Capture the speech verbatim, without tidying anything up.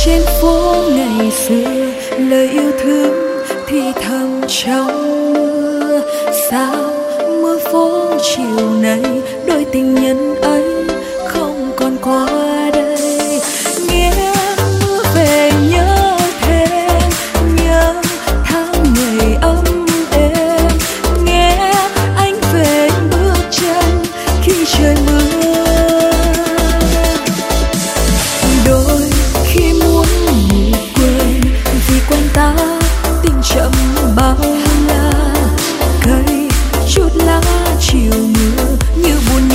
trên phố ngày xưa, lời yêu thương thì thầm trong mưa. Sao mưa phố chiều nay đôi tình nhân ấy không còn qua đây? Nghe mưa về nhớ thêm, nhớ tháng ngày ấm êm. Nghe anh về bước chân khi trời mưa. Đôi khi muốn ngủ quên vì quanh ta tình chậm bao la. Cây chút lá chiều mưa như buồn